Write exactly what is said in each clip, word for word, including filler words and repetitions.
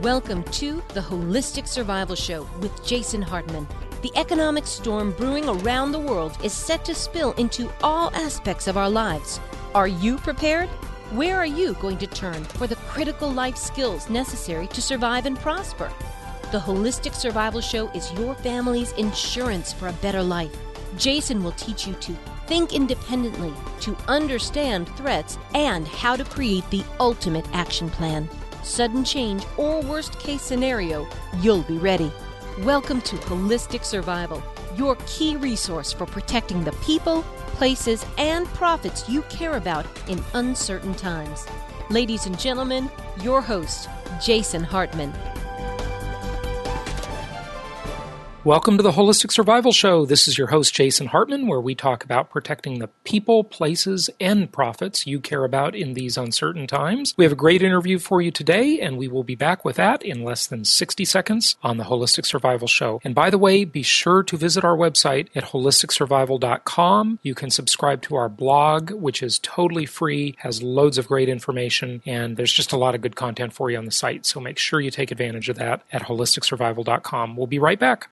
Welcome to the Holistic Survival Show with Jason Hartman. The economic storm brewing around the world is set to spill into all aspects of our lives. Are you prepared? Where are you going to turn for the critical life skills necessary to survive and prosper? The Holistic Survival Show is your family's insurance for a better life. Jason will teach you to think independently, to understand threats, and how to create the ultimate action plan. Sudden change or worst case scenario, you'll be ready. Welcome to Holistic Survival, your key resource for protecting the people, places, and profits you care about in uncertain times. Ladies and gentlemen, your host, Jason Hartman. Welcome to the Holistic Survival Show. This is your host, Jason Hartman, where we talk about protecting the people, places, and profits you care about in these uncertain times. We have a great interview for you today, and we will be back with that in less than sixty seconds on the Holistic Survival Show. And by the way, be sure to visit our website at holistic survival dot com. You can subscribe to our blog, which is totally free, has loads of great information, and there's just a lot of good content for you on the site. So make sure you take advantage of that at holistic survival dot com. We'll be right back.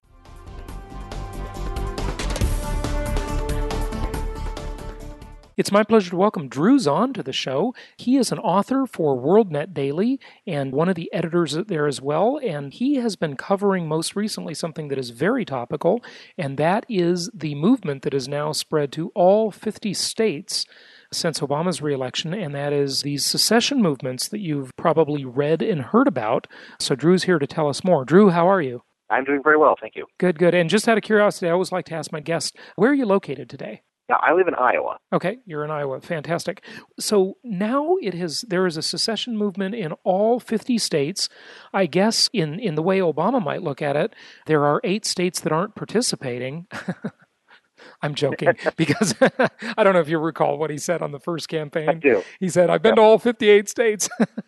It's my pleasure to welcome Drew Zahn to the show. He is an author for WorldNet Daily and one of the editors there as well, and he has been covering most recently something that is very topical, and that is the movement that is now spread to all fifty states since Obama's reelection, and that is these secession movements that you've probably read and heard about. So Drew's here to tell us more. Drew, how are you? I'm doing very well, thank you. Good, good. And just out of curiosity, I always like to ask my guests, where are you located today? Yeah, I live in Iowa. Okay, you're in Iowa. Fantastic. So now it has there is a secession movement in all fifty states. I guess in, in the way Obama might look at it, there are eight states that aren't participating. I'm joking because I don't know if you recall what he said on the first campaign. I do. He said, I've been yep. to all fifty-eight states.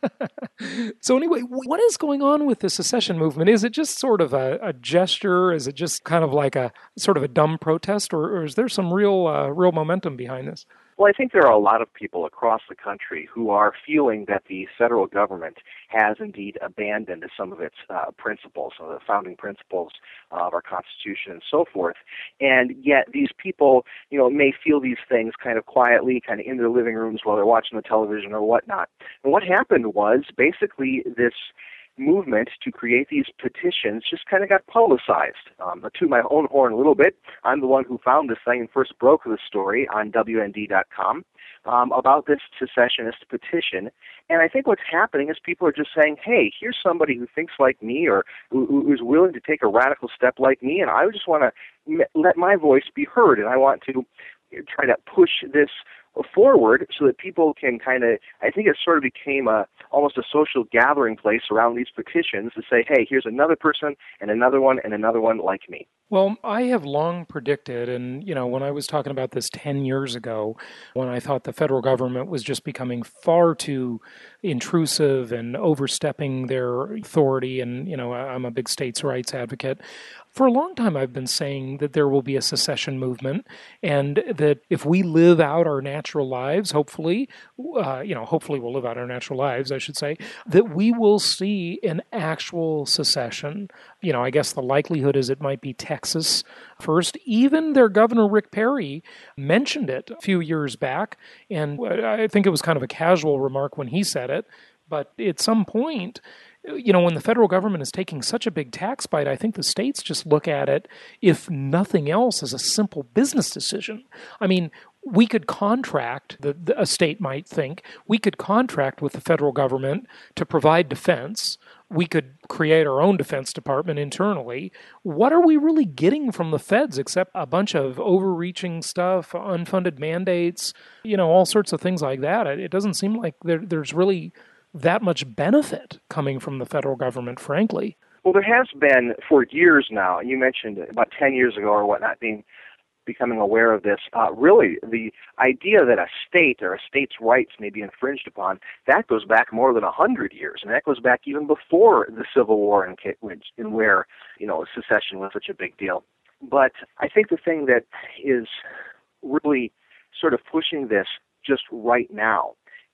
So anyway, what is going on with the secession movement? Is it just sort of a, a gesture? Is it just kind of like a sort of a dumb protest, or, or is there some real uh, real momentum behind this? Well, I think there are a lot of people across the country who are feeling that the federal government has indeed abandoned some of its uh, principles, some of the founding principles of our Constitution and so forth. And yet these people, you know, may feel these things kind of quietly, kind of in their living rooms while they're watching the television or whatnot. And what happened was basically this movement to create these petitions just kind of got publicized. Um, to my own horn a little bit, I'm the one who found this thing and first broke the story on W N D dot com um, about this secessionist petition. And I think what's happening is people are just saying, hey, here's somebody who thinks like me or who, who is willing to take a radical step like me, and I just want to m- let my voice be heard, and I want to try to push this forward so that people can kind of, I think it sort of became a almost a social gathering place around these petitions to say, hey, here's another person and another one and another one like me. Well, I have long predicted, and, you know, when I was talking about this ten years ago, when I thought the federal government was just becoming far too intrusive and overstepping their authority, and, you know, I'm a big states' rights advocate. For a long time, I've been saying that there will be a secession movement, and that if we live out our natural lives, hopefully, uh, you know, hopefully we'll live out our natural lives, I should say, that we will see an actual secession. You know, I guess the likelihood is it might be Texas first. Even their governor, Rick Perry, mentioned it a few years back, and I think it was kind of a casual remark when he said it, but at some point, you know, when the federal government is taking such a big tax bite, I think the states just look at it, if nothing else, as a simple business decision. I mean, we could contract, the, the, a state might think, we could contract with the federal government to provide defense. We could create our own defense department internally. What are we really getting from the feds except a bunch of overreaching stuff, unfunded mandates, you know, all sorts of things like that? It, it doesn't seem like there, there's really that much benefit coming from the federal government, frankly. Well, there has been for years now, and you mentioned about ten years ago or whatnot, being becoming aware of this. Uh, really, the idea that a state or a state's rights may be infringed upon, that goes back more than one hundred years, and that goes back even before the Civil War in, in where, you know, secession was such a big deal. But I think the thing that is really sort of pushing this just right now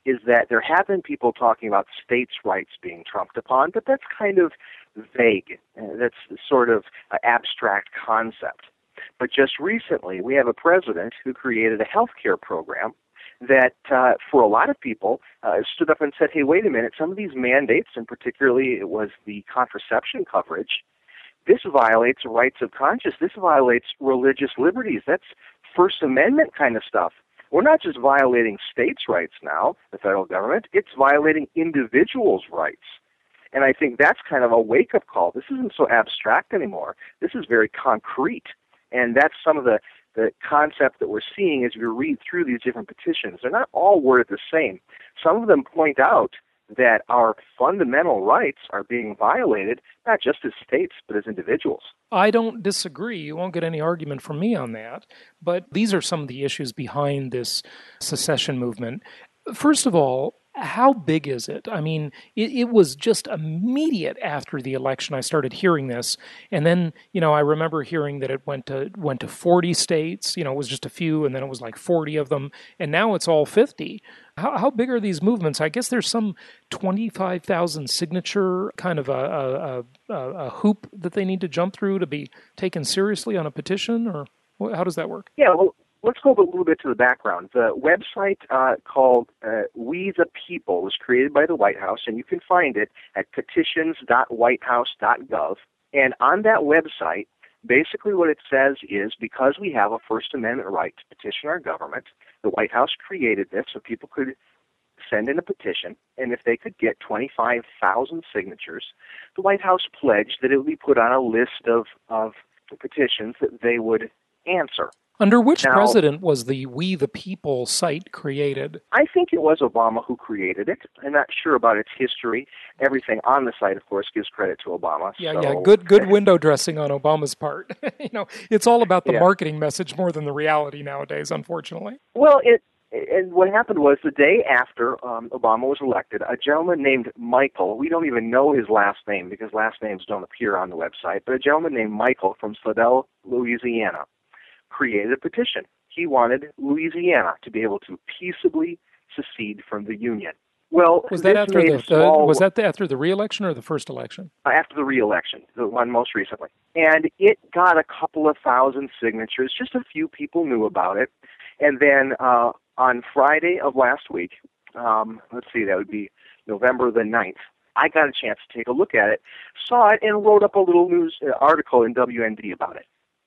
is that there have been people talking about states' rights being trumped upon, but that's kind of vague. Uh, that's sort of an abstract concept. But just recently, we have a president who created a health care program that, uh, for a lot of people, uh, stood up and said, hey, wait a minute, some of these mandates, and particularly it was the contraception coverage, this violates the rights of conscience. This violates religious liberties. That's First Amendment kind of stuff. We're not just violating states' rights now, the federal government, it's violating individuals' rights. And I think that's kind of a wake-up call. This isn't so abstract anymore. This is very concrete. And that's some of the, the concept that we're seeing as we read through these different petitions. They're not all worded the same. Some of them point out that our fundamental rights are being violated, not just as states, but as individuals. I don't disagree. You won't get any argument from me on that. But these are some of the issues behind this secession movement. First of all, how big is it? I mean, it, it was just immediate after the election I started hearing this. And then, you know, I remember hearing that it went to went to forty states. You know, it was just a few, and then it was like forty of them. And now it's all fifty. How, how big are these movements? I guess there's some twenty-five thousand signature kind of a, a, a, a hoop that they need to jump through to be taken seriously on a petition, or how does that work? Yeah, well, let's go a little bit to the background. The website uh, called uh, We the People was created by the White House, and you can find it at petitions dot white house dot gov. And on that website, basically what it says is, because we have a First Amendment right to petition our government, the White House created this so people could send in a petition, and if they could get twenty-five thousand signatures, the White House pledged that it would be put on a list of, of petitions that they would answer. Under which now, president was the We the People site created? I think it was Obama who created it. I'm not sure about its history. Everything on the site, of course, gives credit to Obama. Yeah, so. yeah, good good window dressing on Obama's part. you know, it's all about the yeah. marketing message more than the reality nowadays, unfortunately. Well, it and what happened was the day after um, Obama was elected, a gentleman named Michael, we don't even know his last name because last names don't appear on the website, but a gentleman named Michael from Slidell, Louisiana, created a petition. He wanted Louisiana to be able to peaceably secede from the Union. Well, was that after the, small, was that the, after the re-election or the first election? After the re-election, the one most recently. And it got a couple of thousand signatures. Just a few people knew about it. And then uh, on Friday of last week, um, let's see, that would be November the ninth, I got a chance to take a look at it, saw it, and wrote up a little news uh, article in W N D about it.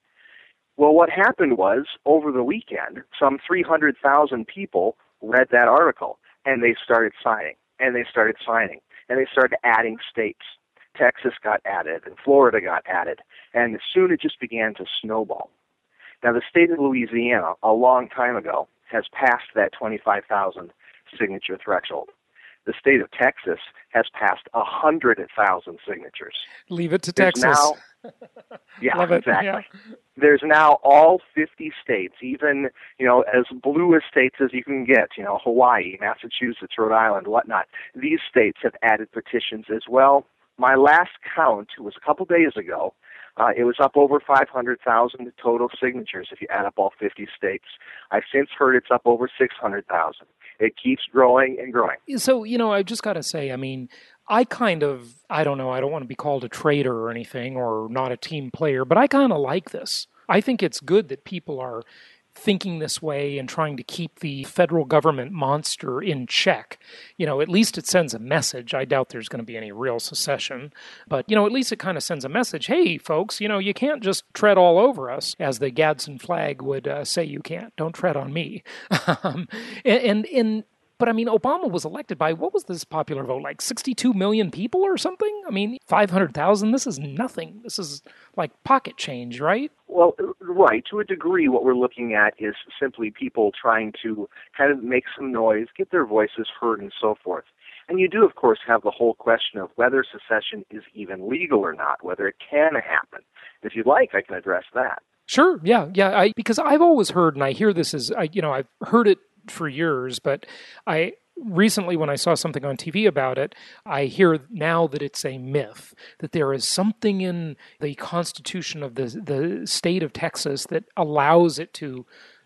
Well, what happened was, over the weekend, some three hundred thousand people read that article, and they started signing, and they started signing, and they started adding states. Texas got added, and Florida got added, and soon it just began to snowball. Now, the state of Louisiana, a long time ago, has passed that twenty-five thousand signature threshold. The state of Texas has passed one hundred thousand signatures. Leave it to There's Texas. Now, yeah, Love it. exactly. Yeah. There's now all fifty states, even, you know, as blue as states as you can get, you know, Hawaii, Massachusetts, Rhode Island, whatnot. These states have added petitions as well. My last count was a couple days ago. Uh, it was up over five hundred thousand total signatures if you add up all fifty states. I've since heard it's up over six hundred thousand. It keeps growing and growing. So, you know, I just got to say, I mean, I kind of, I don't know, I don't want to be called a traitor or anything or not a team player, but I kind of like this. I think it's good that people are thinking this way and trying to keep the federal government monster in check. You know, at least it sends a message. I doubt there's going to be any real secession, but, you know, at least it kind of sends a message. Hey, folks, you know, you can't just tread all over us, as the Gadsden flag would uh, say you can't. Don't tread on me. um, and, and, and But, I mean, Obama was elected by, what was this popular vote, like sixty-two million people or something? I mean, five hundred thousand, this is nothing. This is like pocket change, right? Well, right. To a degree, what we're looking at is simply people trying to kind of make some noise, get their voices heard, and so forth. And you do, of course, have the whole question of whether secession is even legal or not, whether it can happen. If you'd like, I can address that. Sure, yeah, yeah. I, because I've always heard, and I hear this as, I, you know, I've heard it for years, but I recently, when I saw something on T V about it, I hear now that it's a myth, that there is something in the Constitution of the the state of Texas that allows it to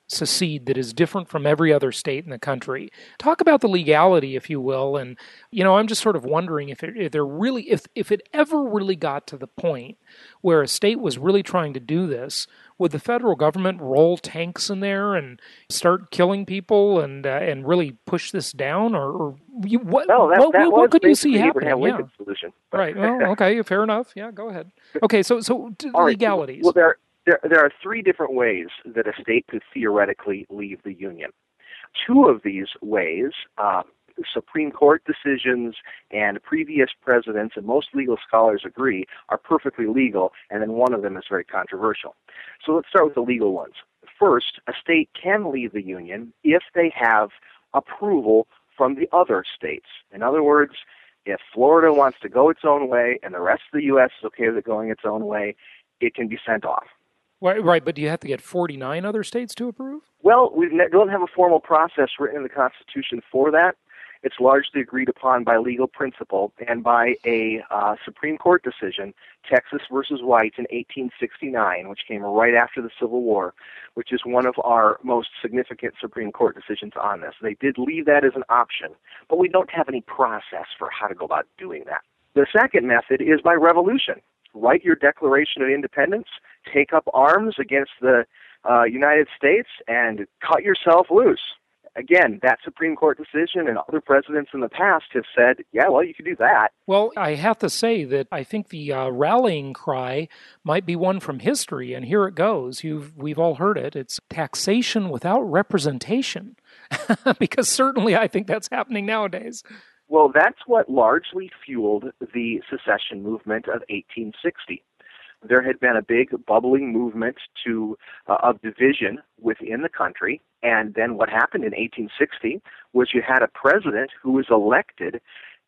secede that is different from every other state in the country. Talk about the legality, if you will. And, you know, I'm just sort of wondering if, it, if there really, if, if it ever really got to the point where a state was really trying to do this, would the federal government roll tanks in there and start killing people and uh, and really push this down? Or, or you, what, no, that, what, that what could you see the happening? Abraham Lincoln Yeah. solution. Right. Well, okay, fair enough. Yeah, go ahead. Okay, so so All right. legalities. Well, there, there there are three different ways that a state could theoretically leave the Union. Two of these ways, uh, Supreme Court decisions and previous presidents, and most legal scholars agree, are perfectly legal, and then one of them is very controversial. So let's start with the legal ones. First, a state can leave the Union if they have approval from the other states. In other words, if Florida wants to go its own way and the rest of the U S is okay with it going its own way, it can be sent off. Right, right, but do you have to get forty-nine other states to approve? Well, we don't have a formal process written in the Constitution for that. It's largely agreed upon by legal principle and by a uh, Supreme Court decision, Texas versus White in eighteen sixty-nine, which came right after the Civil War, which is one of our most significant Supreme Court decisions on this. They did leave that as an option, but we don't have any process for how to go about doing that. The second method is by revolution. Write your Declaration of Independence, take up arms against the uh, United States, and cut yourself loose. Again, that Supreme Court decision and other presidents in the past have said, yeah, well, you could do that. Well, I have to say that I think the uh, rallying cry might be one from history, and here it goes. You've, we've all heard it. It's taxation without representation, because certainly I think that's happening nowadays. Well, that's what largely fueled the secession movement of eighteen sixty. There had been a big bubbling movement to uh, of division within the country, and then what happened in eighteen sixty was you had a president who was elected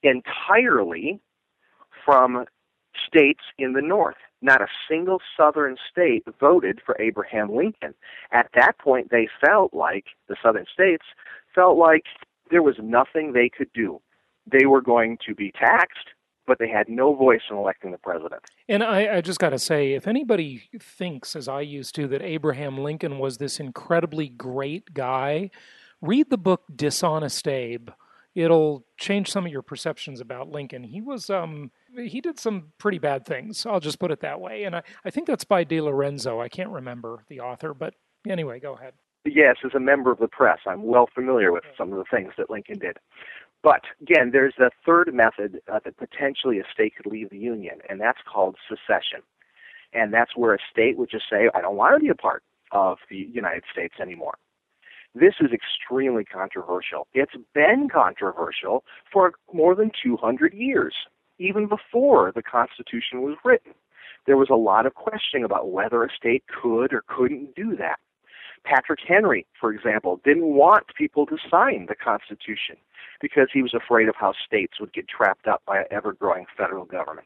entirely from states in the North. Not a single Southern state voted for Abraham Lincoln. At that point, they felt like, the Southern states, felt like there was nothing they could do. They were going to be taxed, but they had no voice in electing the president. And I, I just got to say, if anybody thinks, as I used to, that Abraham Lincoln was this incredibly great guy, read the book Dishonest Abe. It'll change some of your perceptions about Lincoln. He was, um, he did some pretty bad things. I'll just put it that way. And I, I think that's by De Lorenzo. I can't remember the author, but anyway, go ahead. Yes, as a member of the press, I'm well familiar with some of the things that Lincoln did. But, again, there's a third method uh, that potentially a state could leave the Union, and that's called secession. And that's where a state would just say, I don't want to be a part of the United States anymore. This is extremely controversial. It's been controversial for more than two hundred years, even before the Constitution was written. There was a lot of questioning about whether a state could or couldn't do that. Patrick Henry, for example, didn't want people to sign the Constitution because he was afraid of how states would get trapped up by an ever-growing federal government.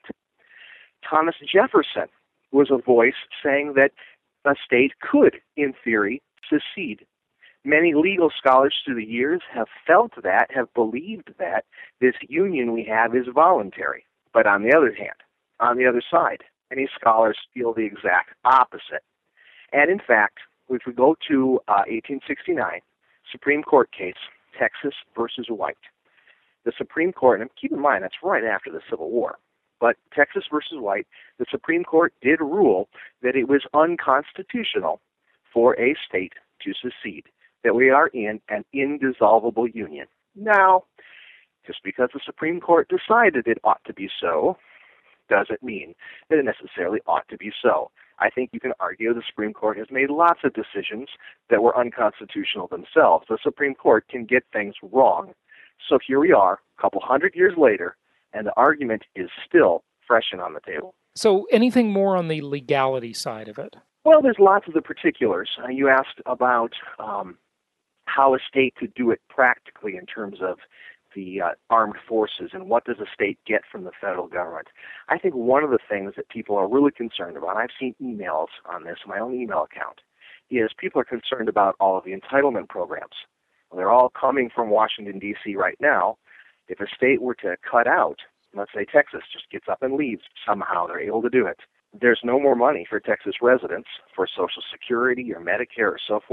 Thomas Jefferson was a voice saying that a state could, in theory, secede. Many legal scholars through the years have felt that, have believed that this union we have is voluntary. But on the other hand, on the other side, many scholars feel the exact opposite. And in fact, if we go to uh, eighteen sixty-nine, Supreme Court case, Texas versus White. The Supreme Court, and keep in mind that's right after the Civil War, but Texas versus White, the Supreme Court did rule that it was unconstitutional for a state to secede, that we are in an indissoluble union. Now, just because the Supreme Court decided it ought to be so, doesn't mean that it necessarily ought to be so. I think you can argue the Supreme Court has made lots of decisions that were unconstitutional themselves. The Supreme Court can get things wrong. So here we are, a couple hundred years later, and the argument is still fresh and on the table. So anything more on the legality side of it? Well, there's lots of the particulars. Uh, you asked about um, how a state could do it practically in terms of the uh, armed forces and what does a state get from the federal government. I think one of the things that people are really concerned about, I've seen emails on this, my own email account, is people are concerned about all of the entitlement programs. Well, they're all coming from Washington, D C right now. If a state were to cut out, let's say Texas just gets up and leaves, somehow they're able to do it, there's no more money for Texas residents for Social Security or Medicare or so forth.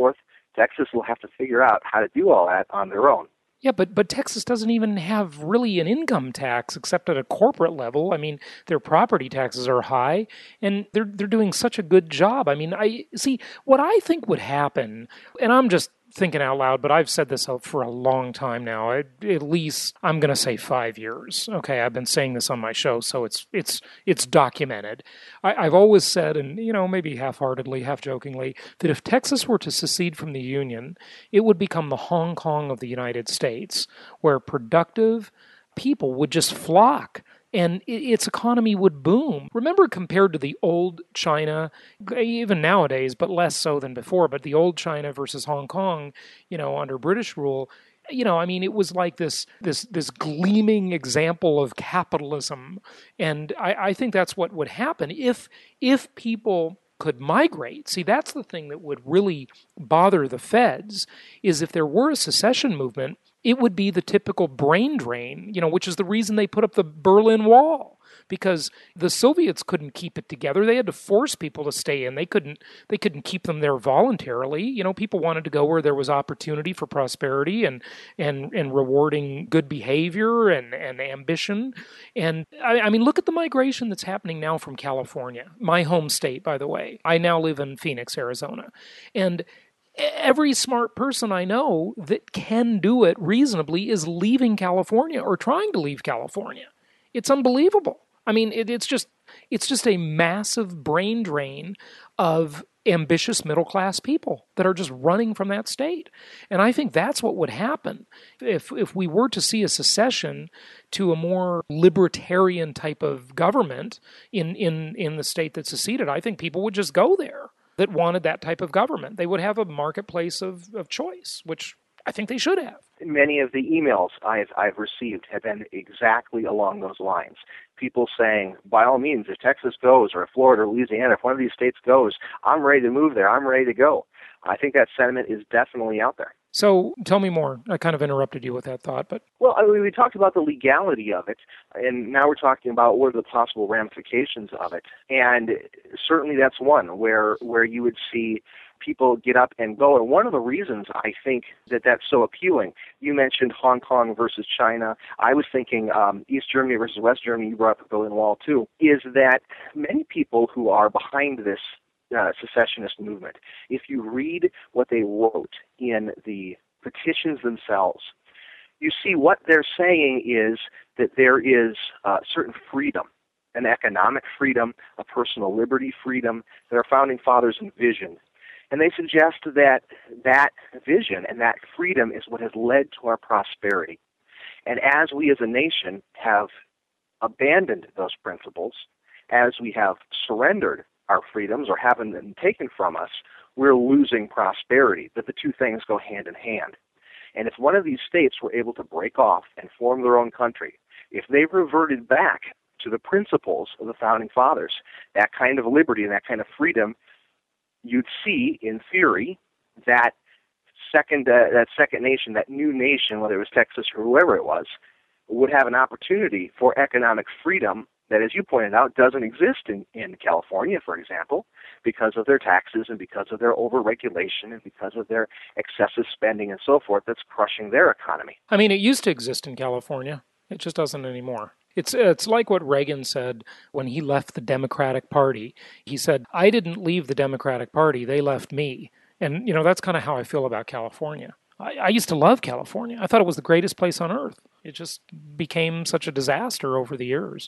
Texas will have to figure out how to do all that on their own. Yeah, but but Texas doesn't even have really an income tax except at a corporate level. I mean, their property taxes are high, and they're they're doing such a good job. I mean, I see what I think would happen, and I'm just thinking out loud, but I've said this for a long time now. I, at least I'm going to say five years. Okay, I've been saying this on my show, so it's it's it's documented. I, I've always said, and you know, maybe half-heartedly, half-jokingly, that if Texas were to secede from the Union, it would become the Hong Kong of the United States, where productive people would just flock and its economy would boom. Remember, compared to the old China, even nowadays, but less so than before, but the old China versus Hong Kong, you know, under British rule, you know, I mean, it was like this this this gleaming example of capitalism. And I, I think that's what would happen if if people could migrate. See, that's the thing that would really bother the feds, is if there were a secession movement, it would be the typical brain drain, you know, which is the reason they put up the Berlin Wall, because the Soviets couldn't keep it together. They had to force people to stay in. They couldn't they couldn't keep them there voluntarily. You know, people wanted to go where there was opportunity for prosperity and and, and rewarding good behavior and, and ambition. And I, I mean, look at the migration that's happening now from California, my home state, by the way. I now live in Phoenix, Arizona. And every smart person I know that can do it reasonably is leaving California or trying to leave California. It's unbelievable. I mean, it, it's just it's just a massive brain drain of ambitious middle-class people that are just running from that state. And I think that's what would happen if if we were to see a secession to a more libertarian type of government in, in, in the state that seceded. I think people would just go there that wanted that type of government. They would have a marketplace of, of choice, which I think they should have. Many of the emails I've, I've received have been exactly along those lines. People saying, by all means, if Texas goes, or if Florida or Louisiana, if one of these states goes, I'm ready to move there. I'm ready to go. I think that sentiment is definitely out there. So tell me more. I kind of interrupted you with that thought, but... Well, I mean, we talked about the legality of it, and now we're talking about what are the possible ramifications of it. And certainly that's one where where you would see people get up and go. And one of the reasons I think that that's so appealing, you mentioned Hong Kong versus China. I was thinking um, East Germany versus West Germany, you brought up the Berlin Wall too, is that many people who are behind this Uh, secessionist movement, if you read what they wrote in the petitions themselves, you see what they're saying is that there is uh, certain freedom, an economic freedom, a personal liberty freedom that our founding fathers envisioned. And they suggest that that vision and that freedom is what has led to our prosperity. And as we as a nation have abandoned those principles, as we have surrendered our freedoms or haven't been taken from us, we're losing prosperity. But the two things go hand in hand. And if one of these states were able to break off and form their own country, if they reverted back to the principles of the Founding Fathers, that kind of liberty and that kind of freedom, you'd see, in theory, that second uh, that second nation, that new nation, whether it was Texas or whoever it was, would have an opportunity for economic freedom that, as you pointed out, doesn't exist in, in California, for example, because of their taxes and because of their over-regulation and because of their excessive spending and so forth that's crushing their economy. I mean, it used to exist in California. It just doesn't anymore. It's it's like what Reagan said when he left the Democratic Party. He said, I didn't leave the Democratic Party, they left me. And, you know, that's kind of how I feel about California. I, I used to love California. I thought it was the greatest place on earth. It just became such a disaster over the years.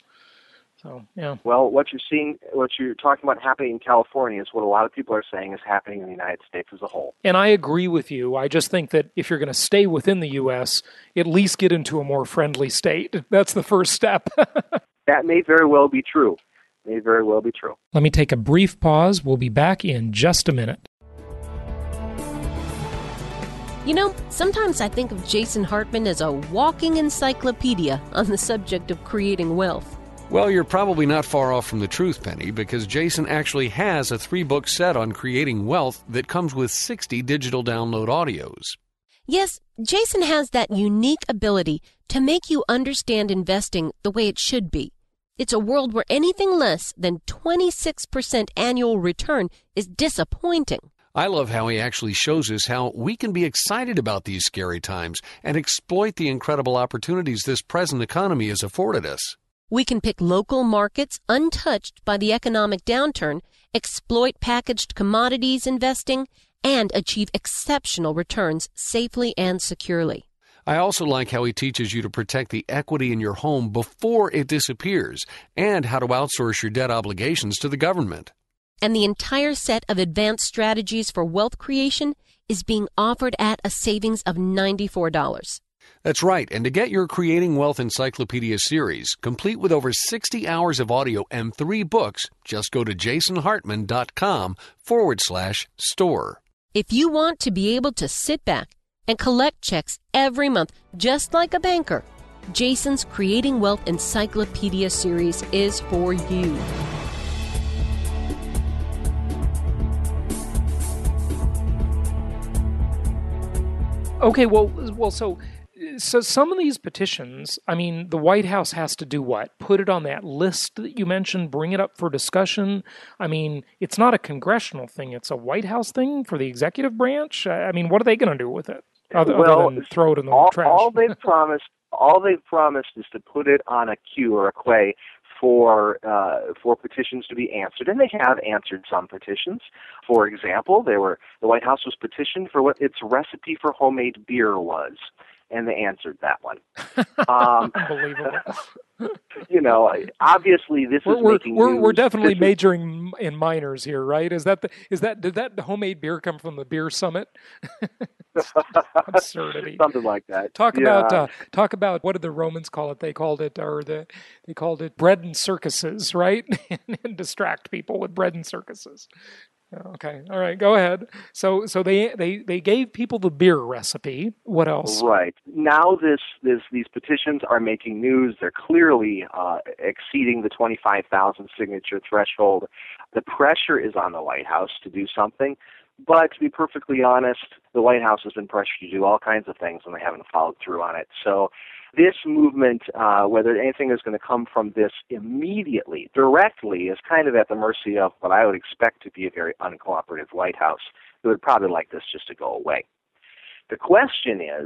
So, yeah. Well, what you're seeing, what you're talking about happening in California is what a lot of people are saying is happening in the United States as a whole. And I agree with you. I just think that if you're going to stay within the U S, at least get into a more friendly state. That's the first step. That may very well be true. May very well be true. Let me take a brief pause. We'll be back in just a minute. You know, sometimes I think of Jason Hartman as a walking encyclopedia on the subject of creating wealth. Well, you're probably not far off from the truth, Penny, because Jason actually has a three-book set on creating wealth that comes with sixty digital download audios. Yes, Jason has that unique ability to make you understand investing the way it should be. It's a world where anything less than twenty-six percent annual return is disappointing. I love how he actually shows us how we can be excited about these scary times and exploit the incredible opportunities this present economy has afforded us. We can pick local markets untouched by the economic downturn, exploit packaged commodities investing, and achieve exceptional returns safely and securely. I also like how he teaches you to protect the equity in your home before it disappears and how to outsource your debt obligations to the government. And the entire set of advanced strategies for wealth creation is being offered at a savings of ninety-four dollars. That's right, and to get your Creating Wealth Encyclopedia series, complete with over sixty hours of audio and three books, just go to jasonhartman.com forward slash store. If you want to be able to sit back and collect checks every month, just like a banker, Jason's Creating Wealth Encyclopedia series is for you. Okay, well, well, so so some of these petitions, I mean, the White House has to do what? Put it on that list that you mentioned, bring it up for discussion. I mean, it's not a congressional thing; it's a White House thing for the executive branch. I mean, what are they going to do with it other, well, other than throw it in the all, trash? all they've promised, all they've promised is to put it on a queue or a queue for uh, for petitions to be answered, and they have answered some petitions. For example, they were the White House was petitioned for what its recipe for homemade beer was, and they answered that one. Um, Unbelievable. You know, obviously this we're, is we're, making we're, news. we're definitely This majoring in minors here, right? Is that the is that did that homemade beer come from the beer summit? Absurdity. Something like that. Talk yeah. about uh, talk about what did the Romans call it? They called it or the they called it bread and circuses, right? And distract people with bread and circuses. Okay, all right, go ahead. So, so they, they, they gave people the beer recipe. What else? Right now, this this these petitions are making news. They're clearly uh, exceeding the twenty-five thousand signature threshold. The pressure is on the White House to do something. But to be perfectly honest, the White House has been pressured to do all kinds of things, and they haven't followed through on it. So this movement, uh, whether anything is going to come from this immediately, directly, is kind of at the mercy of what I would expect to be a very uncooperative White House who would probably like this just to go away. The question is,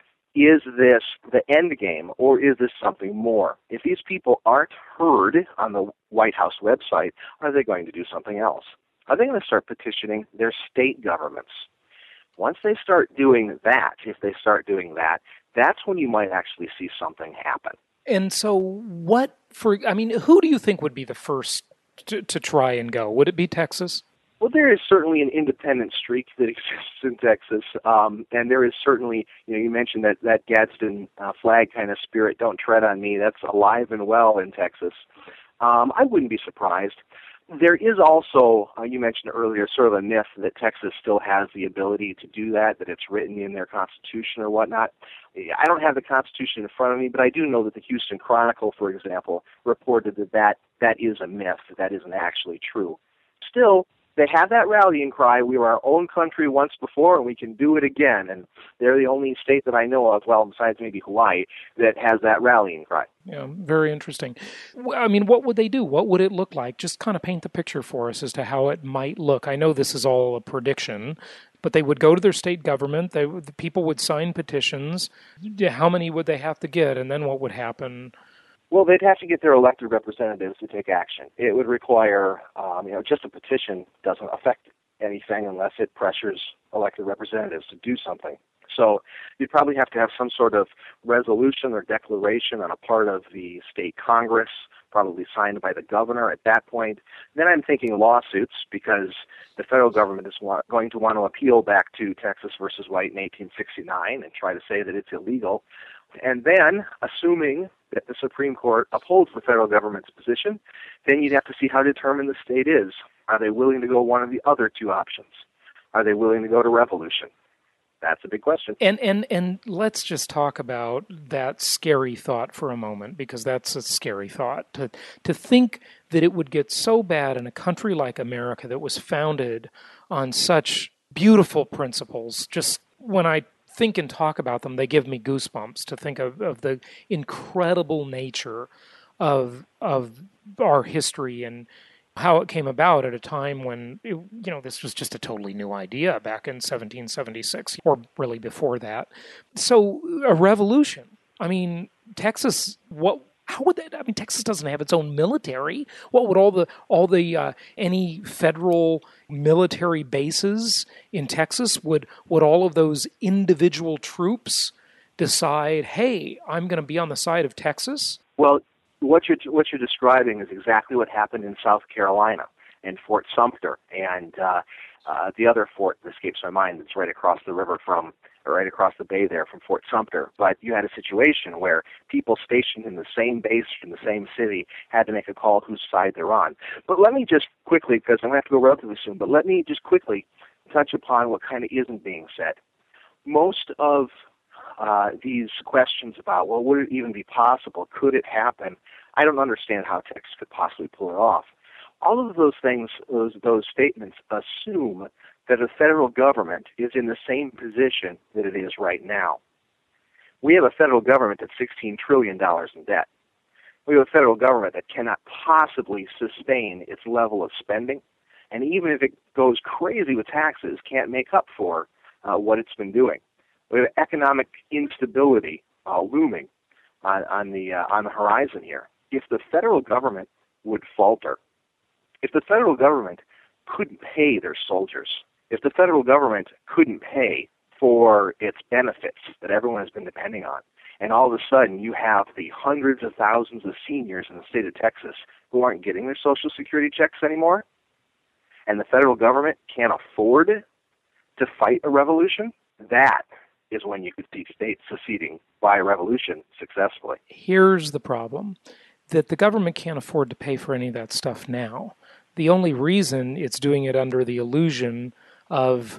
is this the end game, or is this something more? If these people aren't heard on the White House website, are they going to do something else? Are they going to start petitioning their state governments? Once they start doing that, if they start doing that, that's when you might actually see something happen. And so what for, I mean, who do you think would be the first to, to try and go? Would it be Texas? Well, there is certainly an independent streak that exists in Texas, um, and there is certainly, you know, you mentioned that, that Gadsden uh, flag kind of spirit, don't tread on me, that's alive and well in Texas. Um, I wouldn't be surprised. There is also, uh, you mentioned earlier, sort of a myth that Texas still has the ability to do that, that it's written in their Constitution or whatnot. I don't have the Constitution in front of me, but I do know that the Houston Chronicle, for example, reported that that, that is a myth, that that isn't actually true. Still, they have that rallying cry, we were our own country once before and we can do it again. And they're the only state that I know of, well, besides maybe Hawaii, that has that rallying cry. Yeah, very interesting. I mean, what would they do? What would it look like? Just kind of paint the picture for us as to how it might look. I know this is all a prediction, but they would go to their state government. They, the people would sign petitions. How many would they have to get? And then what would happen? Well, they'd have to get their elected representatives to take action. It would require, um, you know, just a petition doesn't affect anything unless it pressures elected representatives to do something. So you'd probably have to have some sort of resolution or declaration on a part of the state Congress, probably signed by the governor at that point. Then I'm thinking lawsuits, because the federal government is wa- going to want to appeal back to Texas versus White in eighteen sixty-nine and try to say that it's illegal. And then, assuming that the Supreme Court upholds the federal government's position, then you'd have to see how determined the state is. Are they willing to go one of the other two options? Are they willing to go to revolution? That's a big question. And and and let's just talk about that scary thought for a moment, because that's a scary thought. To to think that it would get so bad in a country like America that was founded on such beautiful principles. Just when I think and talk about them, they give me goosebumps to think of, of the incredible nature of of our history and how it came about at a time when, it, you know, this was just a totally new idea back in seventeen seventy-six, or really before that. So a revolution. I mean, Texas, what... How would that? I mean, Texas doesn't have its own military. What would all the all the uh, any federal military bases in Texas, would would all of those individual troops decide, hey, I'm going to be on the side of Texas? Well, what you're what you're describing is exactly what happened in South Carolina in Fort Sumter, and uh, uh, the other fort that escapes my mind that's right across the river from. Or right across the bay there from Fort Sumter. But you had a situation where people stationed in the same base in the same city had to make a call whose side they're on. But let me just quickly, because I'm going to have to go relatively soon, but let me just quickly touch upon what kind of isn't being said. Most of uh, these questions about, well, would it even be possible? Could it happen? I don't understand how Texas could possibly pull it off. All of those things, those, those statements assume that the federal government is in the same position that it is right now. We have a federal government that's sixteen trillion dollars in debt. We have a federal government that cannot possibly sustain its level of spending, and even if it goes crazy with taxes, can't make up for uh, what it's been doing. We have economic instability uh, looming on, on the uh, on the horizon here. If the federal government would falter, if the federal government couldn't pay their soldiers, if the federal government couldn't pay for its benefits that everyone has been depending on, and all of a sudden you have the hundreds of thousands of seniors in the state of Texas who aren't getting their Social Security checks anymore, and the federal government can't afford to fight a revolution, that is when you could see states seceding by a revolution successfully. Here's the problem, that the government can't afford to pay for any of that stuff now. The only reason it's doing it under the illusion of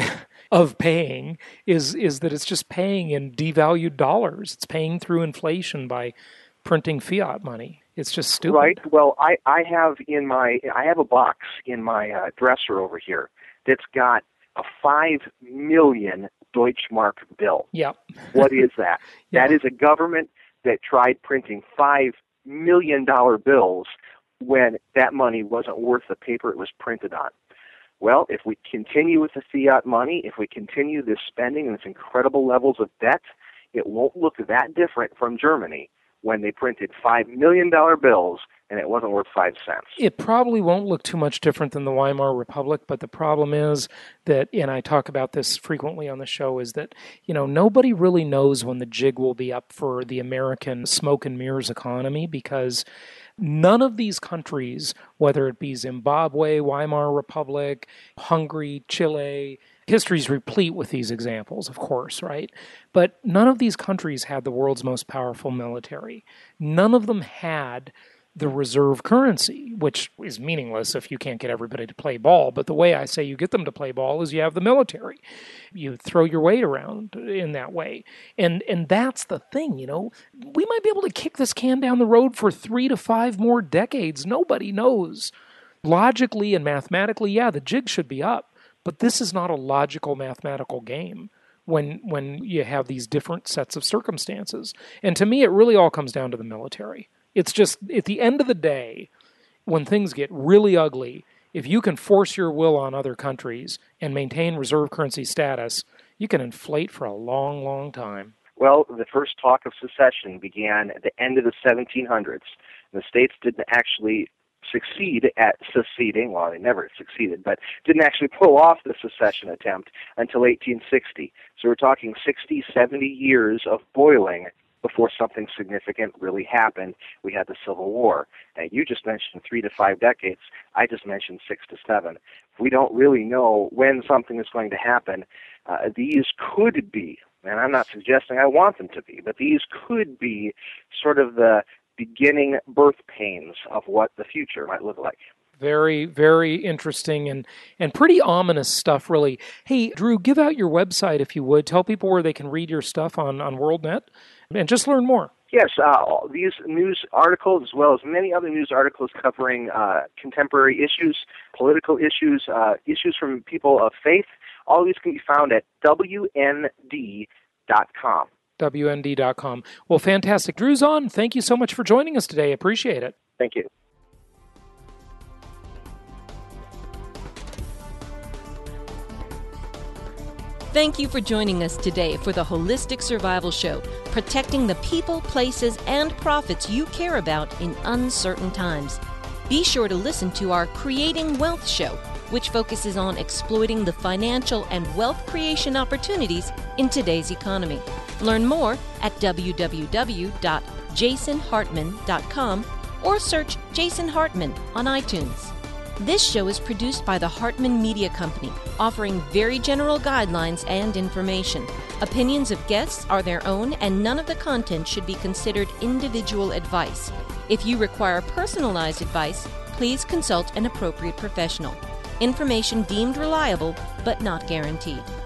of paying is is that it's just paying in devalued dollars. It's paying through inflation by printing fiat money. It's just stupid. Right. Well, I, I have in my I have a box in my uh, dresser over here that's got a five million Deutschmark bill. Yep. What is that? Yep. That is a government that tried printing five million dollar bills when that money wasn't worth the paper it was printed on. Well, if we continue with the fiat money, if we continue this spending and its incredible levels of debt, it won't look that different from Germany when they printed five million dollar bills and it wasn't worth five cents. It probably won't look too much different than the Weimar Republic, but the problem is that, and I talk about this frequently on the show, is that, you know, nobody really knows when the jig will be up for the American smoke and mirrors economy, because none of these countries, whether it be Zimbabwe, Weimar Republic, Hungary, Chile, history's replete with these examples, of course, right? But none of these countries had the world's most powerful military. None of them had the reserve currency, which is meaningless if you can't get everybody to play ball. But the way I say you get them to play ball is you have the military. You throw your weight around in that way. And and that's the thing, you know. We might be able to kick this can down the road for three to five more decades. Nobody knows. Logically and mathematically, yeah, the jig should be up. But this is not a logical mathematical game when when you have these different sets of circumstances. And to me, it really all comes down to the military. It's just, at the end of the day, when things get really ugly, if you can force your will on other countries and maintain reserve currency status, you can inflate for a long, long time. Well, the first talk of secession began at the end of the seventeen hundreds. The states didn't actually succeed at seceding. Well, they never succeeded, but didn't actually pull off the secession attempt until eighteen sixty. So we're talking sixty, seventy years of boiling before something significant really happened. We had the Civil War. And you just mentioned three to five decades. I just mentioned six to seven. We don't really know when something is going to happen. Uh, these could be, and I'm not suggesting I want them to be, but these could be sort of the beginning birth pains of what the future might look like. Very, very interesting and, and pretty ominous stuff, really. Hey, Drew, give out your website, if you would. Tell people where they can read your stuff on, on WorldNet and just learn more. Yes, uh, these news articles, as well as many other news articles covering uh, contemporary issues, political issues, uh, issues from people of faith, all these can be found at W N D dot com. W N D dot com. Well, fantastic. Drew Zahn, thank you so much for joining us today. Appreciate it. Thank you. Thank you for joining us today for the Holistic Survival Show, protecting the people, places, and profits you care about in uncertain times. Be sure to listen to our Creating Wealth show, which focuses on exploiting the financial and wealth creation opportunities in today's economy. Learn more at w w w dot jason hartman dot com or search Jason Hartman on iTunes. This show is produced by the Hartman Media Company, offering very general guidelines and information. Opinions of guests are their own, and none of the content should be considered individual advice. If you require personalized advice, please consult an appropriate professional. Information deemed reliable, but not guaranteed.